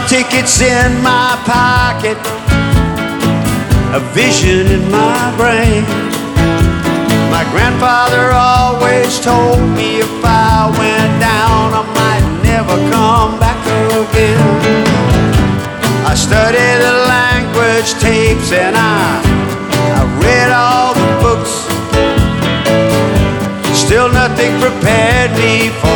tickets in my pocket, a vision in my brain. My grandfather always told me if I went down, I might never come back again. I studied the language tapes and I read all the books. Still nothing prepared me for